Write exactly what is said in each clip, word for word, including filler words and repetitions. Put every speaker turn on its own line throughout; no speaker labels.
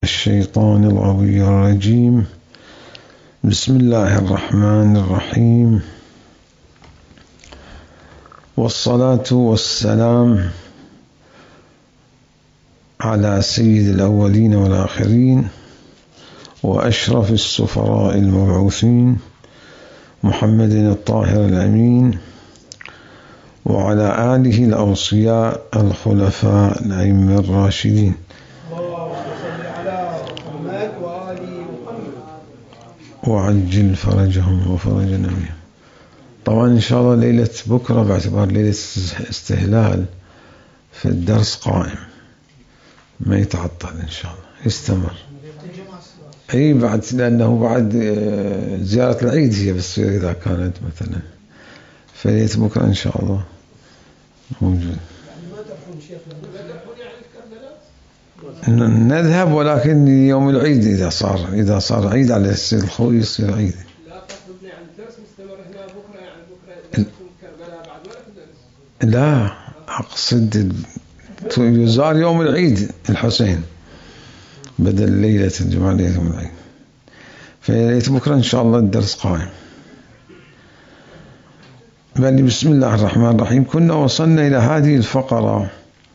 الشيطان الغوي الرجيم. بسم الله الرحمن الرحيم، والصلاة والسلام على سيد الأولين والآخرين وأشرف السفراء المبعوثين محمد الطاهر الأمين، وعلى آله الأوصياء الخلفاء الأئمة الراشدين. وعجل فرجهم وفرج نبيهم. طبعا إن شاء الله ليلة بكرة باعتبار ليلة استهلال في الدرس قائم، ما يتعطل إن شاء الله، يستمر. أي بعد، لأنه بعد زيارة العيد هي بالصير إذا كانت مثلا، فليلة بكرة إن شاء الله موجود. نذهب ولكن يوم العيد إذا صار إذا صار عيد على السيد الخوي يصير عيد.
لا تقصد يعني الدرس مستمر هنا بكرة، يعني بكرة كربلاء بعد ولا في الدرس؟
لا، أقصد يزار يوم العيد الحسين بدل ليلة الجمعة ليلة يوم العيد، فليلة بكرة إن شاء الله الدرس قائم. بل بسم الله الرحمن الرحيم. كنا وصلنا إلى هذه الفقرة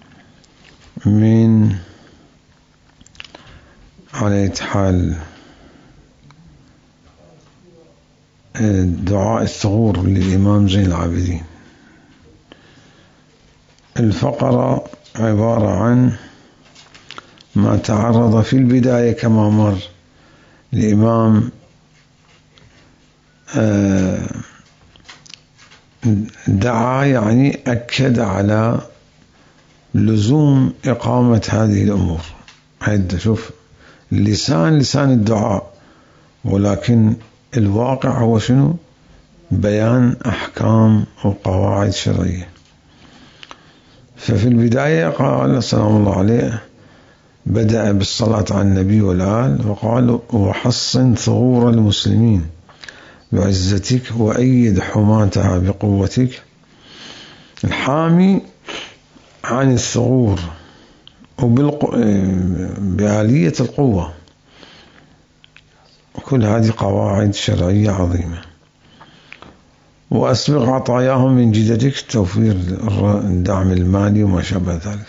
من على حال دعاء الثغور للإمام زين العابدين. الفقرة عبارة عن ما تعرض في البداية كما مر الإمام دعا، يعني أكد على لزوم إقامة هذه الأمور. هيدا شوف، اللسان لسان الدعاء، ولكن الواقع هو شنو؟ بيان أحكام وقواعد شرعية. ففي البداية قال سلام الله عليه، بدأ بالصلاة على النبي والآل، وقال وحصن ثغور المسلمين بعزتك وأيد حماتها بقوتك. الحامي عن الثغور وبالق... بآلية القوة. كل هذه قواعد شرعية عظيمة. وأسبغ عطاياهم من جدتك، توفير الدعم المالي وما شابه ذلك.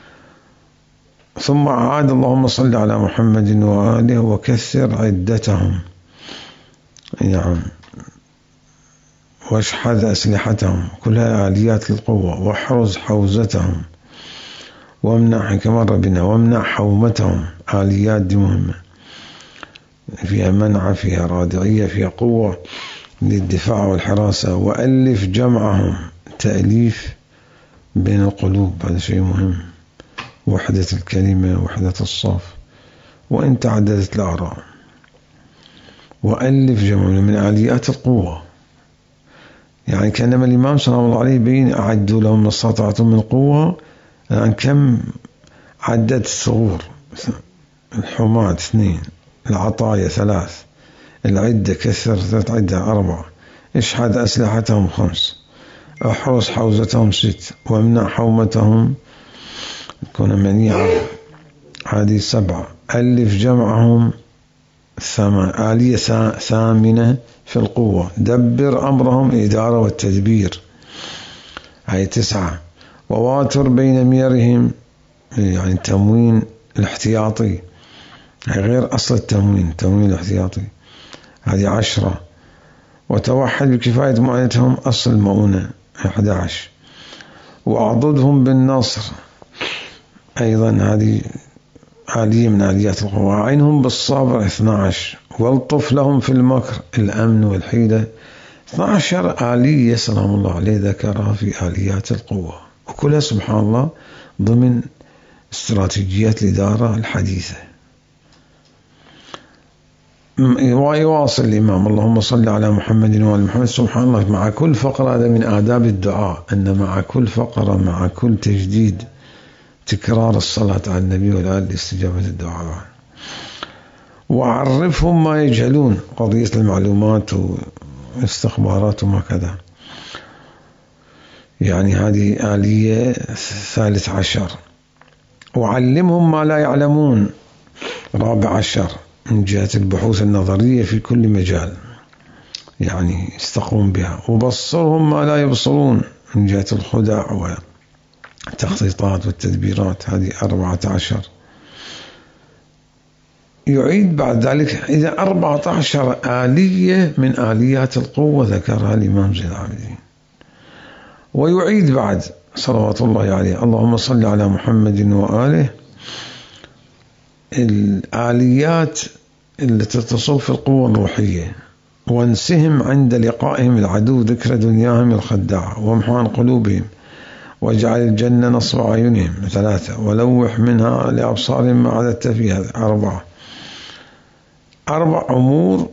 ثم عاد اللهم صل على محمد وآله وكثر عدتهم، يعني واشحذ أسلحتهم، كلها آليات للقوة. واحرز حوزتهم، وامنع كما ربنا، وامنع حومتهم، آليات دي مهمة، فيها منع، فيها رادعية، فيها قوة للدفاع والحراسة. وألف جمعهم، تأليف بين القلوب، هذا شيء مهم، وحدة الكلمة، وحدة الصف، وإن تعددت الآراء. وألف جمعهم من آليات القوة، يعني كانما الإمام صلى الله عليه يبين أعدوا لهم ما استطعتم من قوة. الآن كم عدد الثغور؟ الحماة اثنين، العطايا ثلاث، العدة كثرت عدة أربعة، اشحذ أسلحتهم خمس، احرس حوزتهم ست، وامنع حومتهم كون منيعة هذه سبعة. ألف جمعهم ثمان، آلية ثامنة في القوة. دبر أمرهم إدارة والتدبير، هاي تسعة. وواتر بين ميرهم، يعني تموين الاحتياطي، غير أصل التموين، التموين الاحتياطي، هذه عشرة. وتوحد بكفاية مؤونتهم، أصل المؤونة، أحد عشر. وأعضدهم بالنصر، أيضا هذه آلية من آليات القوة. عينهم بالصبر، اثنى عشر. والطف لهم في المكر، الأمن والحيلة، اثنى عشر آلية سلام الله عليه ذكرها في آليات القوة، وكلها سبحان الله ضمن استراتيجيات الإدارة الحديثة. ويواصل الإمام اللهم صل على محمد وآل محمد. سبحان الله، مع كل فقرة، هذا من آداب الدعاء، أن مع كل فقرة، مع كل تجديد، تكرار الصلاة على النبي والآل لاستجابة الدعاء. وعرفهم ما يجهلون، قضية المعلومات والاستخبارات وما كذا، يعني هذه آلية ثالث عشر. وعلمهم ما لا يعلمون، رابع عشر من جهة البحوث النظرية في كل مجال يعني يستقوم بها. وبصرهم ما لا يبصرون من جهة الخدع والتخطيطات والتدبيرات، هذه أربعة عشر. يعيد بعد ذلك إذا أربعة عشر آلية من آليات القوة ذكرها الإمام زين العابدين. ويعيد بعد صلوات الله عليه اللهم صل على محمد وآله الآليات التي تصل في القوة الروحية، وانسهم عند لقائهم العدو ذكر دنياهم الخداعة وامحان قلوبهم، واجعل الجنة نصب أعينهم ثلاثة، ولوح منها لأبصارهم ما عددت فيها أربعة. أربع أمور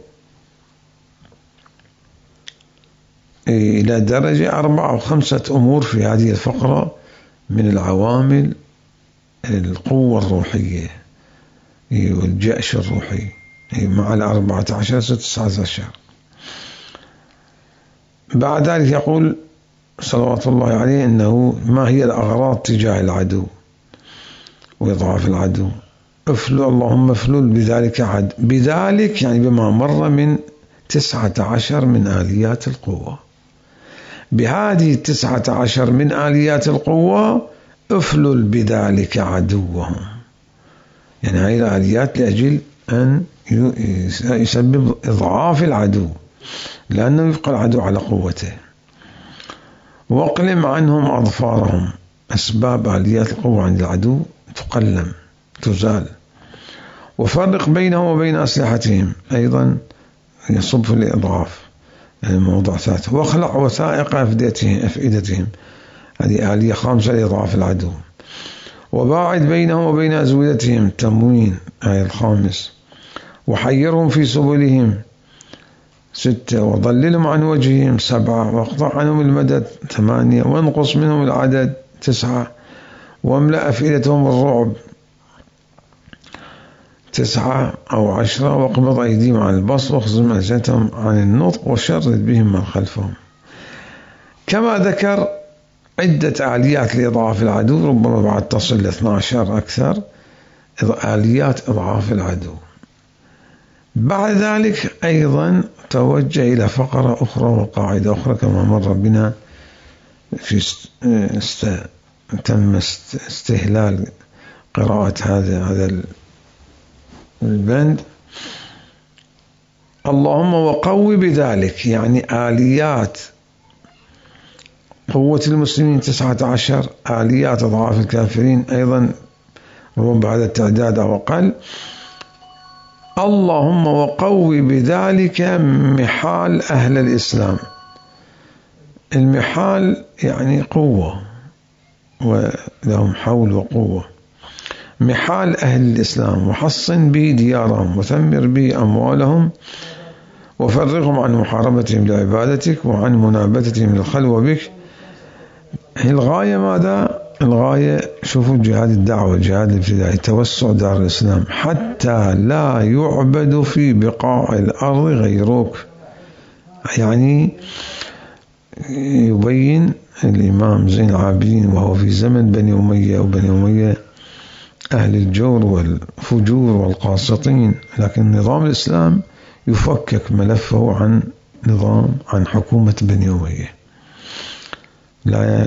إلى درجة أربعة أو خمسة أمور في هذه الفقرة من العوامل القوة الروحية والجأش الروحي مع الأربعة عشر ستة عشر. بعد ذلك يقول صلوات الله عليه إنه ما هي الأغراض تجاه العدو وإضعاف العدو. افلو اللهم افلل بذلك عد بذلك يعني بما مر من تسعة عشر من آليات القوة. بهذه التسعة عشر من آليات القوة افلل بذلك عدوهم، يعني هذه الآليات لأجل أن يسبب إضعاف العدو لأنه يبقى العدو على قوته. واقلم عنهم أظفارهم، أسباب آليات القوة عند العدو تقلم تزال. وفرق بينهم وبين أسلحتهم، أيضا يصب في الإضعاف الموضوع ثالث. واخلع وثائق أفئدتهم أفئدتهم، هذه آلية خامسة لإضعاف العدو. وباعد بينهم وبين أزودتهم تموين، آية الخامس. وحيرهم في سبلهم ستة. وضللهم عن وجههم سبعة. واقطع عنهم المدد ثمانية. وانقص منهم العدد تسعة. واملأ أفئدتهم الرعب تسعة أو عشرة. واقبض أيديهم عن البصر واخزم ألسنتهم عن النطق وشرد بهم من خلفهم. كما ذكر عدة آليات لإضعاف العدو، ربما بعد تصل ل اثني عشر أكثر آليات إضعاف العدو. بعد ذلك أيضا توجه إلى فقرة أخرى وقاعدة أخرى كما مر بنا في است... تم استهلال قراءة هذا هذا البند. اللهم وقوي بذلك، يعني آليات قوة المسلمين تسعة عشر، آليات أضعاف الكافرين أيضا ربما بعد التعداد أو أقل. اللهم وقوي بذلك محال أهل الإسلام. المحال يعني قوة ولهم حول وقوة. محال أهل الإسلام، وحصن به ديارهم وثمر به أموالهم وفرغهم عن محاربتهم لعبادتك وعن منابتهم للخلوة بك. الغاية ماذا؟ الغاية شوفوا جهاد الدعوة، جهاد الابتدائي، توسع دار الإسلام حتى لا يعبد في بقاع الأرض غيرك. يعني يبين الإمام زين العابدين وهو في زمن بني أمية وبني أمية أهل الجور والفجور والقاسطين، لكن نظام الإسلام يفكك ملفه عن نظام عن حكومة بني أمية، لا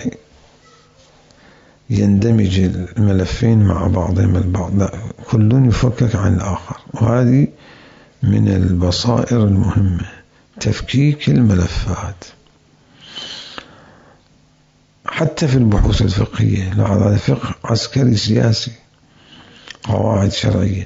يندمج الملفين مع بعضهم البعض، لا كل يفكك عن الآخر. وهذه من البصائر المهمة تفكيك الملفات حتى في البحوث الفقهية. لا هذا فقه عسكري سياسي، قواعد شرعية.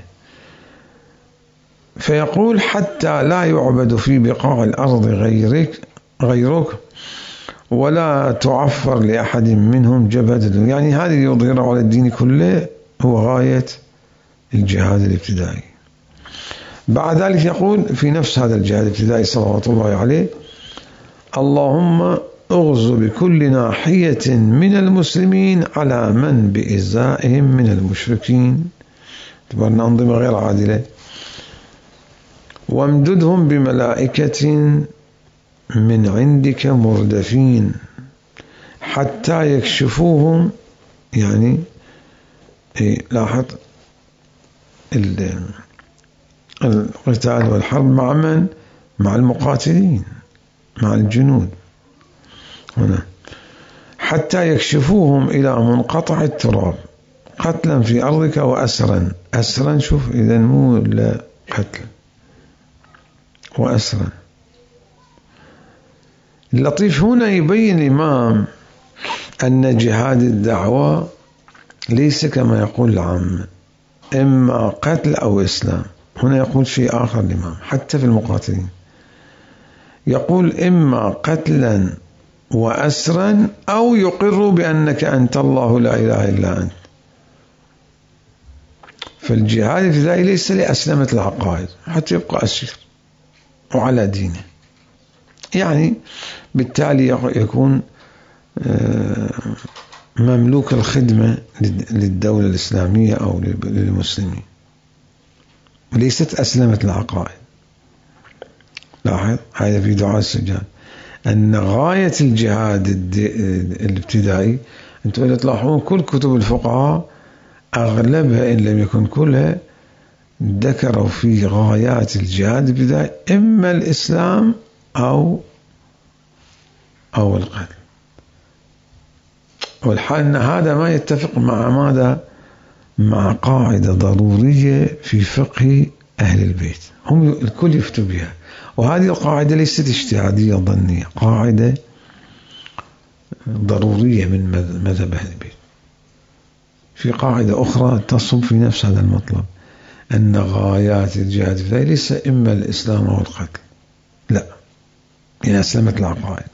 فيقول حتى لا يعبد في بقاع الأرض غيرك غيرك ولا تعفر لأحد منهم جبهة، يعني هذه يظهر على الدين كله هو غاية الجهاد الابتدائي. بعد ذلك يقول في نفس هذا الجهاد الابتدائي صلوات الله عليه اللهم اغزو بكل ناحية من المسلمين على من بإزائهم من المشركين، تبقى أنظمة غير عادلة، وامددهم بملائكة من عندك مردفين حتى يكشفوهم. يعني لاحظ القتال والحرب مع من؟ مع المقاتلين، مع الجنود هنا، حتى يكشفوهم إلى منقطع التراب قتلا في أرضك وأسرا. أسرا شوف إذا مو لا قتل، وأسرا. اللطيف هنا يبين الإمام أن جهاد الدعوة ليس كما يقول العامة إما قتل أو إسلام. هنا يقول شيء آخر الإمام حتى في المقاتلين، يقول إما قتلا وأسرا أو يقر بأنك أنت الله لا إله إلا أنت. فالجهاد الفدائي ليس لأسلمة العقائد حتى يبقى أسير وعلى دينه، يعني بالتالي يكون مملوك الخدمة للدولة الإسلامية أو للمسلمين، وليست أسلمة العقائد. لاحظ هذا في دعاء السجاد أن غاية الجهاد الابتدائي، أنتم تلاحظون كل كتب الفقهاء أغلبها إن لم يكن كلها ذكروا في غايات الجهاد الابتدائي إما الإسلام أو أو القتل. والحال أن هذا ما يتفق مع ماذا؟ مع قاعدة ضرورية في فقه أهل البيت، هم الكل يفتوا بها، وهذه القاعدة ليست اجتهادية ظنية، قاعدة ضرورية من مذهب أهل البيت. في قاعدة أخرى تصب في نفس هذا المطلب، أن غايات الجهاد الفدائي ليس إما الإسلام أو القتل، لا، يعني أسلمت العقائد،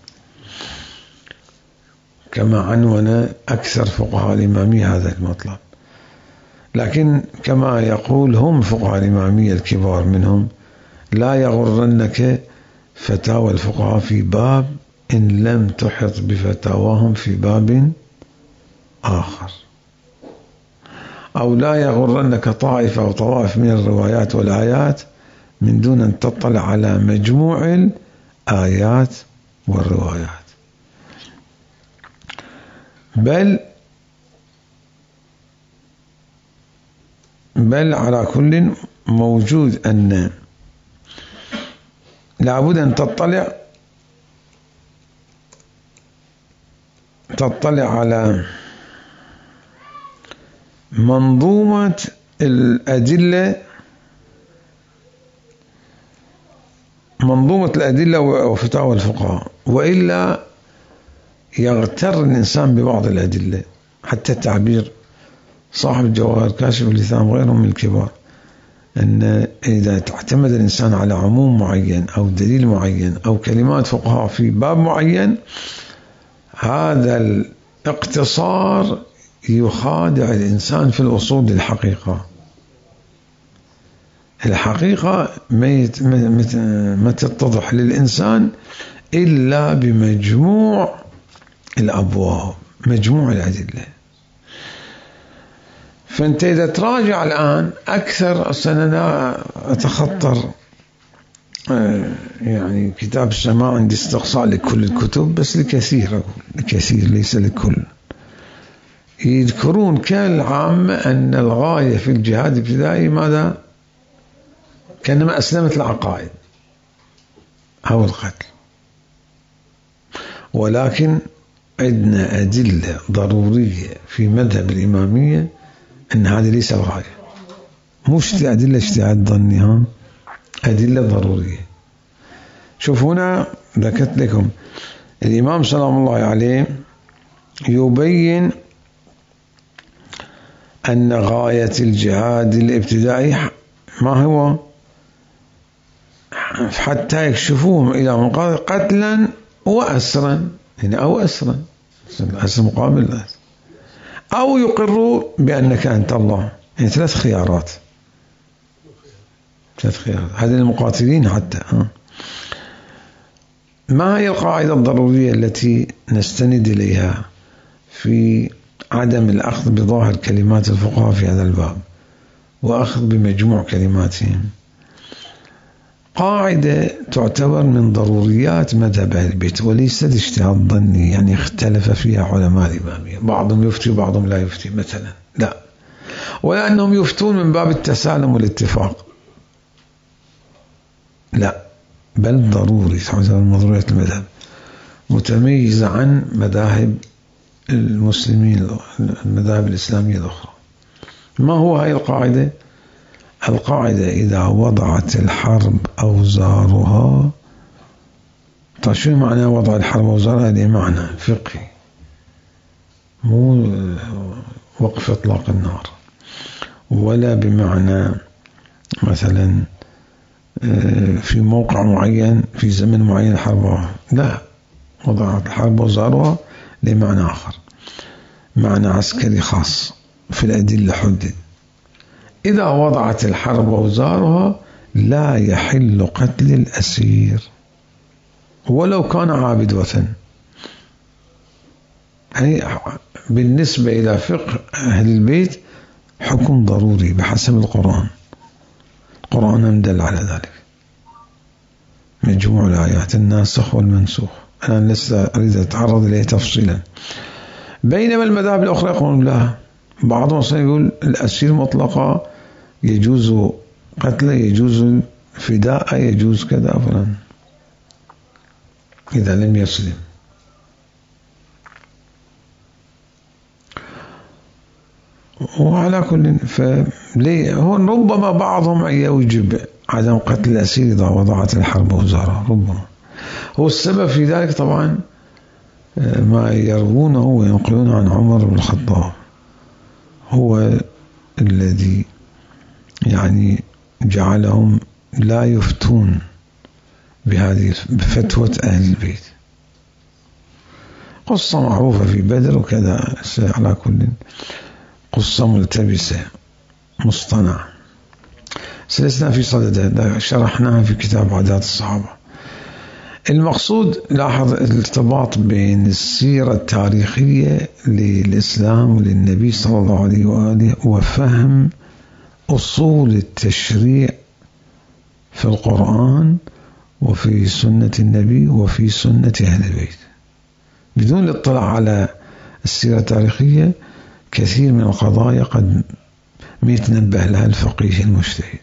كما عنون أكثر فقهاء الإمامية هذا المطلب. لكن كما يقول هم فقهاء الإمامية الكبار منهم، لا يغرنك فتاوى الفقهاء في باب إن لم تحط بفتاواهم في باب آخر، أو لا يغرنك طائفة أو طوائف من الروايات والآيات من دون أن تطلع على مجموع الآيات والروايات. بل بل على كل موجود أن لابد أن تطلع تطلع على منظومة الأدلة منظومة الأدلة وفتاوى الفقهاء، وإلا يغتر الإنسان ببعض الأدلة. حتى التعبير صاحب الجواهر كاشف اللثام وغيرهم من الكبار أن إذا تعتمد الإنسان على عموم معين أو دليل معين أو كلمات فقهاء في باب معين، هذا الاقتصار يخادع الإنسان في الوصول للحقيقة. الحقيقة ما تتضح للإنسان إلا بمجموع الأبواب، مجموع الأدلة. فأنت إذا تراجع الآن أكثر، أنا أتخطر يعني كتاب السماع عندي استقصاء لكل الكتب، بس لكثير لكثير ليس لكل، يذكرون كالعامة أن الغاية في الجهاد الابتدائي ماذا؟ كأنما أسلمت العقائد أو القتل. ولكن عندنا أدلة ضرورية في مذهب الإمامية أن هذه ليس الغاية، مش أدلة اجتهاد ظني، ها، أدلة ضرورية. شوف هنا ذكرت لكم الإمام سلام الله عليه يبين أن غاية الجهاد الابتدائي ما هو؟ حتى يكشفوهم إلى منقطع قتلا وأسرا، يعني أو أسرا، الأسر مقابل الأسر، أو يقروا بأنك أنت الله. يعني ثلاث خيارات، ثلاث خيارات هذه المقاتلين حتى. ها. ما هي القاعدة الضرورية التي نستند إليها في عدم الأخذ بظاهر كلمات الفقهاء في هذا الباب وأخذ بمجموع كلماتهم؟ قاعدة تعتبر من ضروريات مذهب أهل البيت وليست اجتهاد ظني، يعني اختلف فيها علماء الإمامية، بعضهم يفتي وبعضهم لا يفتي مثلا، لا، ولا أنهم يفتون من باب التسالم والاتفاق، لا، بل ضروري، تعتبر من ضروريات المذهب، متميزة عن مذاهب المسلمين المذاهب الإسلامية الأخرى. ما هو هاي القاعدة؟ القاعدة إذا وضعت الحرب أوزارها. طيب شو معنى وضع الحرب أوزارها؟ هذه معنى فقهي، مو وقف إطلاق النار، ولا بمعنى مثلا في موقع معين في زمن معين الحرب، لا، وضعت الحرب أوزارها لمعنى آخر، معنى عسكري خاص في الأدلة حدد. إذا وضعت الحرب أوزارها لا يحل قتل الأسير ولو كان عابد وثن. يعني بالنسبة إلى فقه أهل البيت حكم ضروري بحسب القرآن، القرآن مدل على ذلك، مجموع الآيات الناسخ والمنسوخ. أنا لسه أريد أتعرض إليه تفصيلا. بينما المذاهب الأخرى يقولون لا، بعضهم سيقول الأسير مطلقة يجوز قتله، يجوز فداء، يجوز كذا فلان إذا لم يسلم. وعلى كل فليه هو ربما بعضهم يوجب عدم قتل الأسير إذا وضعت الحرب أوزارها، ربما هو السبب في ذلك طبعا ما يروونه وينقلون عن عمر بن الخطاب، هو الذي يعني جعلهم لا يفتون بهذه بفتوى أهل البيت. قصة معروفة في بدر وكذا، على كل قصة ملتبسة مصطنعة سلسنا في صددها، شرحناها في كتاب عادات الصحابة. المقصود لاحظ الارتباط بين السيرة التاريخية للإسلام وللنبي صلى الله عليه وآله وفهم أصول التشريع في القرآن وفي سنة النبي وفي سنة أهل البيت. بدون الاطلاع على السيرة التاريخية كثير من القضايا قد ما يتنبه لها الفقيه المجتهد.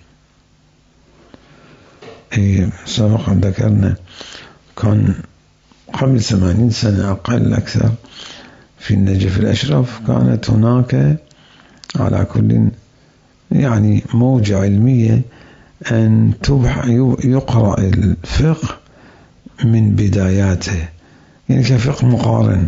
سبق أن ذكرنا كان قبل ثمانين سنة أقل أكثر في النجف الأشرف كانت هناك على كل يعني موجة علمية أن يقرأ الفقه من بداياته، يعني كفقه مقارن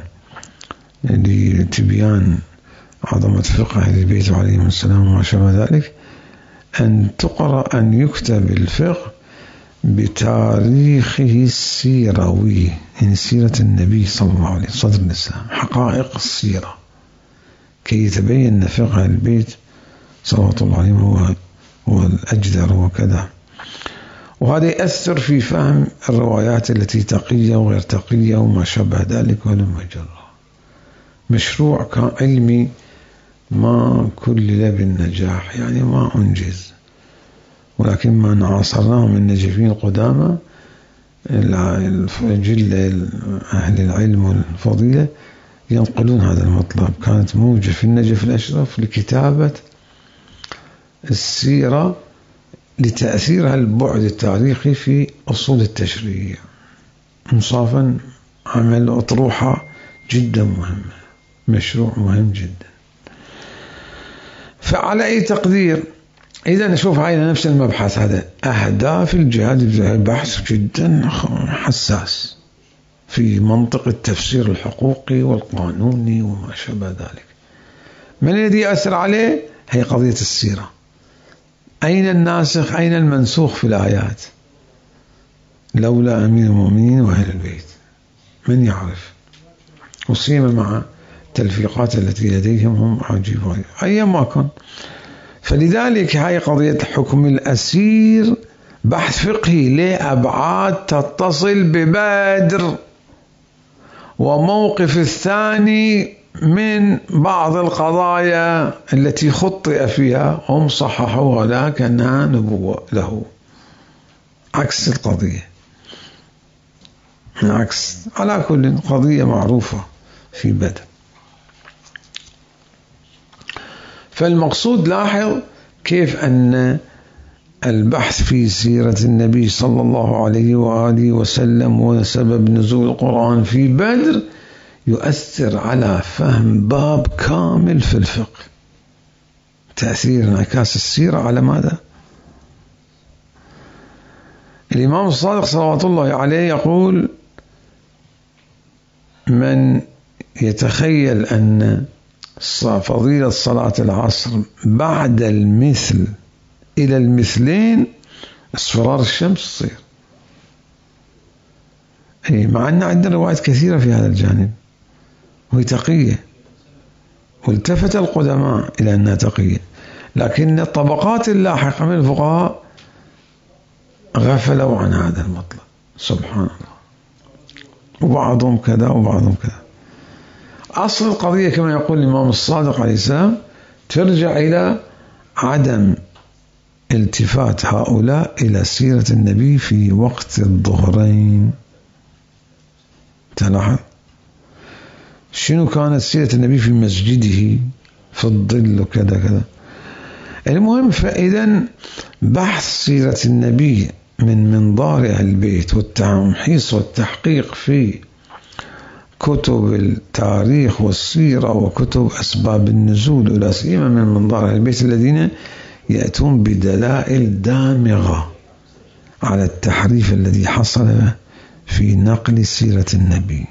لتبيان عظمة فقه أهل البيت عليهم السلام وما شابه ذلك، أن تقرأ أن يكتب الفقه بتاريخه السيروي، يعني سيرة النبي صلى الله عليه وسلم، صدر الإسلام، حقائق السيرة، كي يتبين فقه البيت صلى الله عليه هو هو الأجدر وكذا. وهذا يأثر في فهم الروايات التي تقية وغير تقية وما شابه ذلك ولما جرى. مشروع كان علمي ما كلل بالنجاح، يعني ما أنجز، ولكن ما نعاصرناه من النجفين القدامى جل أهل العلم والفضيلة ينقلون هذا المطلب. كانت موجة في النجف الأشرف لكتابة السيرة لتأثيرها البعد التاريخي في أصول التشريع. انصافا عمل أطروحة جدا مهمة، مشروع مهم جدا. فعلى أي تقدير إذا نشوف هاي نفس المبحث هذا، أهداف الجهاد بحث جدا حساس في منطق التفسير الحقوقي والقانوني وما شابه ذلك. من الذي يأثر عليه؟ هي قضية السيرة. أين الناسخ أين المنسوخ في الآيات؟ لولا أمير المؤمنين وأهل البيت، من يعرف؟ وسيما مع التلفيقات التي لديهم هم عجيبة أيما كان. فلذلك هاي قضية حكم الأسير بحث فقهي لأبعاد تتصل ببدر وموقف الثاني من بعض القضايا التي خطئ فيها هم صححوها لكنها نبوة له، عكس القضية، عكس على كل قضية معروفة في بدر. فالمقصود لاحظ كيف أن البحث في سيرة النبي صلى الله عليه وآله وسلم وسبب نزول القرآن في بدر يؤثر على فهم باب كامل في الفقه. تأثير انعكاس السيرة على ماذا؟ الإمام الصادق صلوات الله عليه يقول: من يتخيل أن فضيلة صلاة العصر بعد المثل إلى المثلين اصفرار الشمس تصير. أي مع أن عندنا روايات كثيرة في هذا الجانب وهي تقية، والتفت القدماء إلى أنها تقية، لكن الطبقات اللاحقة من الفقهاء غفلوا عن هذا المطلب سبحان الله، وبعضهم كذا وبعضهم كذا. أصل القضية كما يقول الإمام الصادق عليه السلام ترجع إلى عدم التفات هؤلاء إلى سيرة النبي في وقت الظهرين. تلاحظ شنو كانت سيرة النبي في مسجده في الظل وكذا كذا. المهم، فإذا بحث سيرة النبي من منظار أهل البيت والتمحيص والتحقيق في كتب التاريخ والسيرة وكتب أسباب النزول ولا سيما من منظار أهل البيت الذين يأتون بدلائل دامغة على التحريف الذي حصل في نقل سيرة النبي،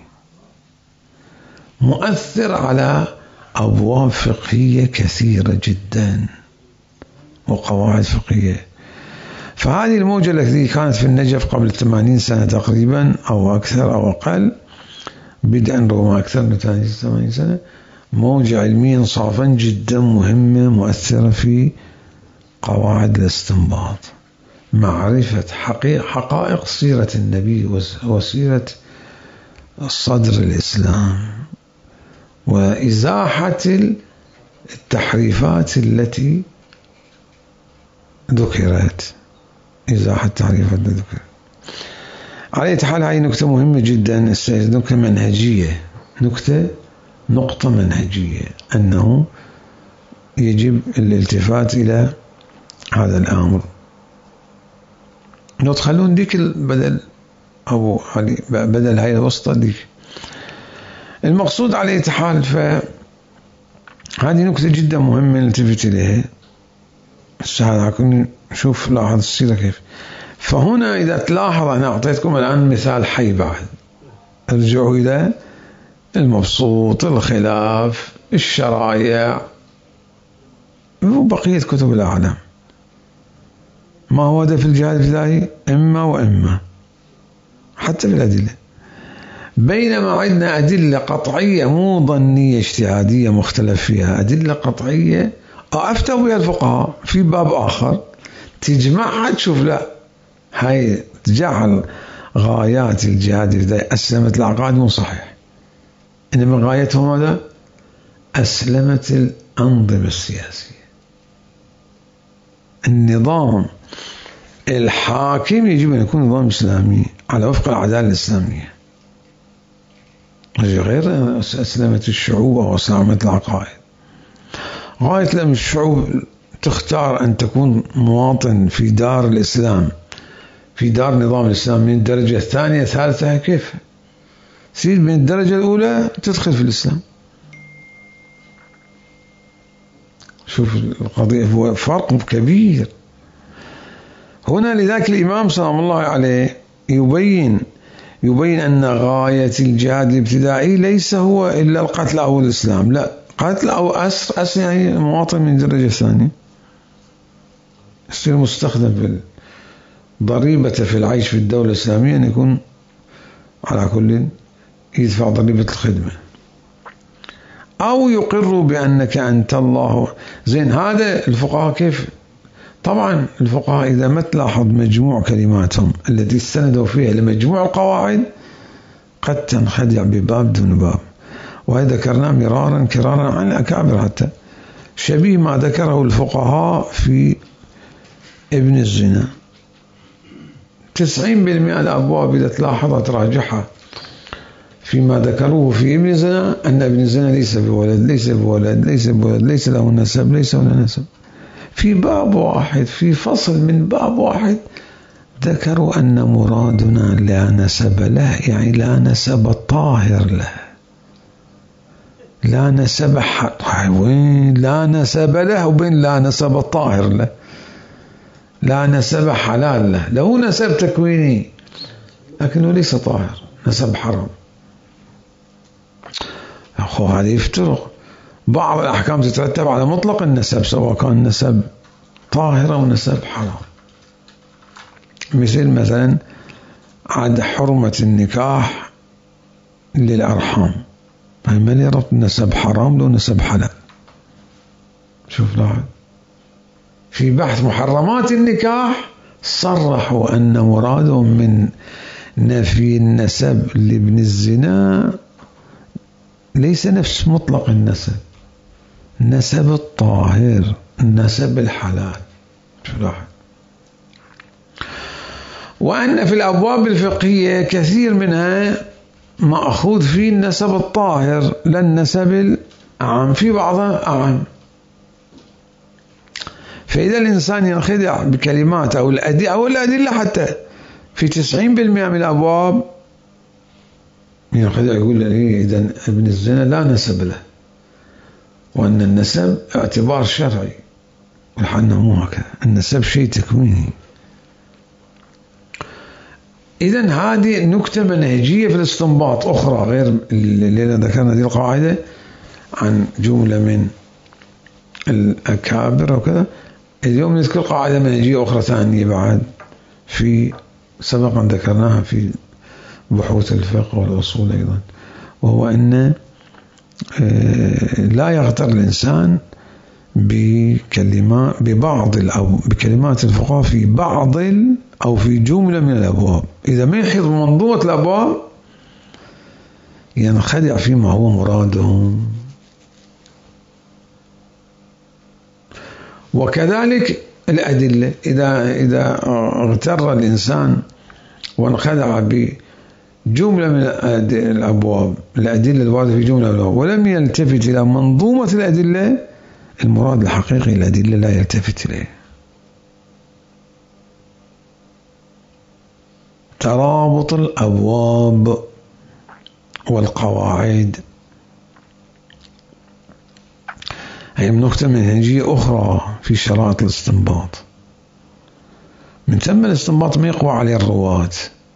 مؤثر على أبواب فقهية كثيرة جدا وقواعد فقهية. فهذه الموجة التي كانت في النجف قبل ثمانين سنة تقريبا أو أكثر أو أقل، بدءا ربما أكثر من ثمانين سنة، موجة علميا صافا جدا مهمة مؤثرة في قواعد الاستنباط، معرفة حقائق سيرة النبي وسيرة صدر الإسلام، وإزاحة التحريفات التي ذكرت، إزاحة التحريفات التي ذكرت. على أي حال هذه نكتة مهمة جدا، نكتة منهجية، نكتة نقطة منهجية، أنه يجب الالتفات إلى هذا الأمر. لو تخلون ديك بدل أبو علي بدل هاي الوسطى ديك المقصود. على أي حال فهذه نكتة جدا مهمة نلتفت إليها. شوف لاحظ السيرة كيف. فهنا إذا تلاحظ أنا أعطيتكم الآن مثال حي بعد، ارجعوا إلى المبسوط، الخلاف، الشرائع وبقية كتب الأعلام. ما هو هدف الجهاد الابتدائي؟ إما وإما، حتى بالأدلة. بينما عندنا أدلة قطعية مو ظنية اجتهادية مختلف فيها، أدلة قطعية أفتوا بها الفقهاء في باب آخر، تجمعها تشوف لا هاي تجعل غايات الجهاد الابتدائي أسلمت العقائد مو صحيح، إنما غايتهم ماذا؟ أسلمت الأنظمة السياسية. النظام الحاكم يجب أن يكون نظام إسلامي على وفق العدالة الإسلامية، غير أسلمت الشعوب أو أسلمت العقائد. غاية لما الشعوب تختار أن تكون مواطن في دار الإسلام، في دار نظام الإسلام من الدرجة الثانية الثالثة، كيف تريد من الدرجة الأولى تدخل في الإسلام؟ شوف القضية، هو فرق كبير هنا. لذلك الإمام سلام الله عليه يبين يبين أن غاية الجهاد الابتدائي ليس هو إلا القتل أو الإسلام، لا، قتل أو أسر، أسر يعني مواطن من الدرجة الثانية يصير مستخدم في ضريبة في العيش في الدولة الإسلامية، أن يكون على كل يدفع ضريبة الخدمة، أو يقر بأنك أنت الله. زين، هذا الفقهاء كيف؟ طبعا الفقهاء إذا ما تلاحظ مجموع كلماتهم التي استندوا فيها لمجموع القواعد قد تنخدع بباب دون باب، وهذا ذكرناه مرارا كرارا عن الأكابر، حتى شبيه ما ذكره الفقهاء في ابن الزنا. تسعين بالمئة الأبواب إذا تلاحظها تراجعها فيما ذكروه في ابن الزنا أن ابن الزنا ليس بولد، ليس بولد، ليس بولد، ليس له نسب، ليس له نسب. في باب واحد، في فصل من باب واحد ذكروا أن مرادنا لا نسب له، يعني لا نسب طاهر له، لا نسب حق، وين لا نسب له وبين لا نسب طاهر له، لا نسب حلال له، له نسب تكويني لكنه ليس طاهر، نسب حرام. أخو هذا يفترق. بعض الأحكام تترتب على مطلق النسب سواء كان نسب طاهر أو نسب حرام. مثل مثلا عد حرمة النكاح للأرحام، ما لي ربط نسب حرام لو نسب حلال. شوف لاحظ في بحث محرمات النكاح صرحوا أن مرادهم من نفي النسب لابن الزنا ليس نفس مطلق النسب، نسب الطاهر، النسب الحلال. شوف لاحظ. وأن في الأبواب الفقهية كثير منها مأخوذ فيه النسب الطاهر لا النسب العام، في بعضها أعم. فإذا الإنسان ينخدع بكلمات أو الأدلة أو الأدلة حتى في تسعين بالمئة من الأبواب ينخدع يقول لي إذا ابن الزنا لا نسب له، وأن النسب اعتبار شرعي، والحنا مو هكذا، النسب شيء تكويني. إذن هذه نكتة منهجية في الاستنباط أخرى غير اللي ذكرنا دي القاعدة عن جملة من الأكابر وكذا. اليوم نذكر قاعدة منهجية أخرى ثانية بعد في سبقا ذكرناها في بحوث الفقه والأصول أيضا، وهو أن لا يغتر الإنسان بكلمات ببعض أو بكلمات الفقهاء في بعض أو في جملة من الأبواب. إذا ما يحيط منظومة الأبواب ينخدع فيما هو مرادهم. وكذلك الأدلة، إذا إذا اغتر الإنسان وانخدع بجملة من الأبواب الأدلة الواردة في جملة من الأبواب ولم يلتفت إلى منظومة الأدلة، المراد الحقيقي الأدلة لا يلتفت إليه. ترابط الأبواب والقواعد هي نكتة منهجية أخرى في شرائط الاستنباط. من ثم الاستنباط ما يقوى عليه الرواة،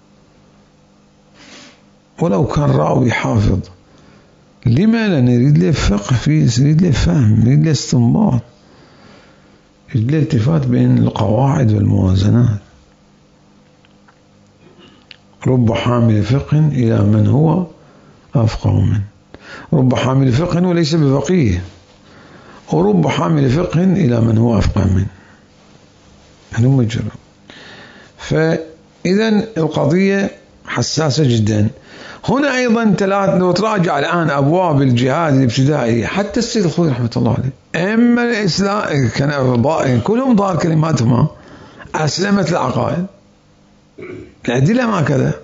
ولو كان راوي حافظ، لما لا نريد له فقه فيه، نريد له فهم، نريد له استنباط، نريد له التفات بين القواعد والموازنات. رب حامل فقه إلى من هو أفقه منه، رب حامل فقه وليس بفقيه، ورب حامل فقه إلى من هو أفقه منه. هذا مجرد. فإذا القضية حساسة جدا. هنا أيضا لو تراجع الآن أبواب الجهاد الابتدائي حتى السيد الخوي رحمة الله عليه، إما الإسلام كان كلهم ضار كلماتهم أسلمت العقائد، الأدلة ما كذا.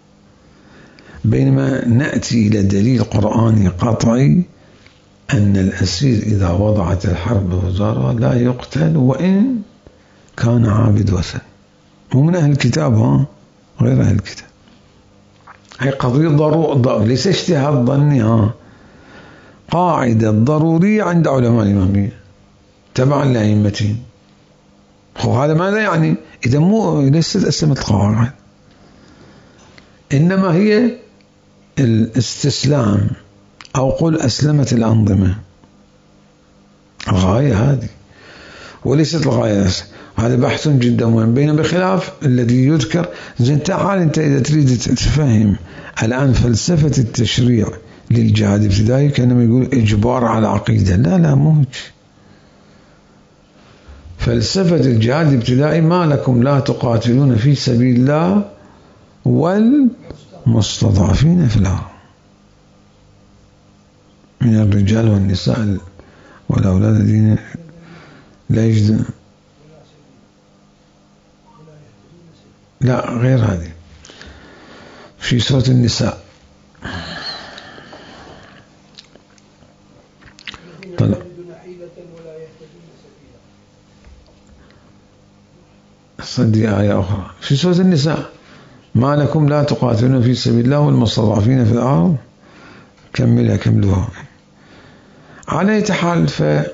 بينما نأتي إلى دليل قرآني قطعي أن الأسير إذا وضعت الحرب وزارة لا يقتل وإن كان عابد وثن. مو من أهل الكتاب، ها غير أهل الكتاب. هي قضية ضرورة، ليس اجتهاد ظني، ها قاعدة ضرورية عند علماء الإمامية تبعا لأئمتهم. وهذا ماذا يعني؟ إذا مو ليست أسلمت القواعد، إنما هي الاستسلام أو قل أسلمت الأنظمة. الغاية هذه وليست الغاية. هذا بحث جدا مهم. بينما بخلاف الذي يذكر، زين تعال أنت إذا تريد تفهم الآن فلسفة التشريع للجهاد الابتدائي كانما يقول إجبار على عقيدة، لا لا مو هيك. فلسفة الجهاد الابتدائي ما لكم لا تقاتلون في سبيل الله والمستضعفين في الأرض من الرجال والنساء والأولاد الذين لا يجدون. لا غير هذه في سورة النساء. طلع صدي آية أخرى في سورة النساء: ما لكم لا تقاتلون في سبيل الله والمستضعفين في الأرض. كملها كملوها. على حال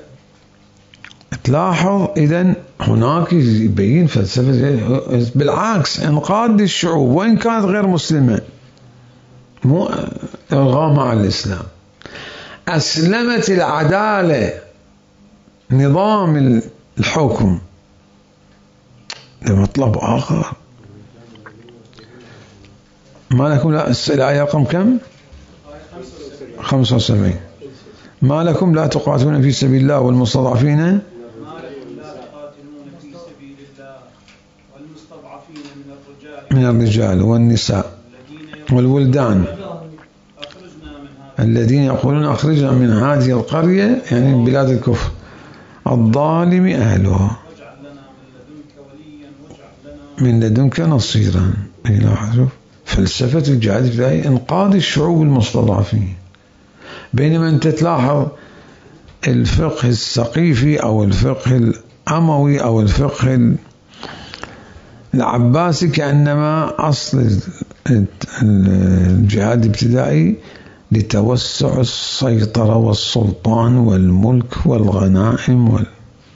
فتلاحظ إذن هناك يبين فلسفة بالعكس انقاذ الشعوب وإن كانت غير مسلمة، مو إلغاء مع الإسلام. أسلمت العدالة نظام الحكم لمطلب آخر. ما لكم لا الآية رقم كم؟ خمسة وسبعين. ما لكم لا تقاتلون في سبيل الله والمستضعفين
ما لكم لا تقاتلون في سبيل الله والمستضعفين من الرجال
من الرجال والنساء والولدان الذين يقولون أخرجنا من هذه القرية، يعني من بلاد الكفر، الظالم أهلها من لدنك نصيرا. إلى فلسفة الجهاد الإلهي إنقاذ الشعوب المستضعفين. بينما أنت تلاحظ الفقه السقيفي أو الفقه الأموي أو الفقه العباسي كأنما أصل الجهاد الابتدائي لتوسع السيطرة والسلطان والملك والغنائم وال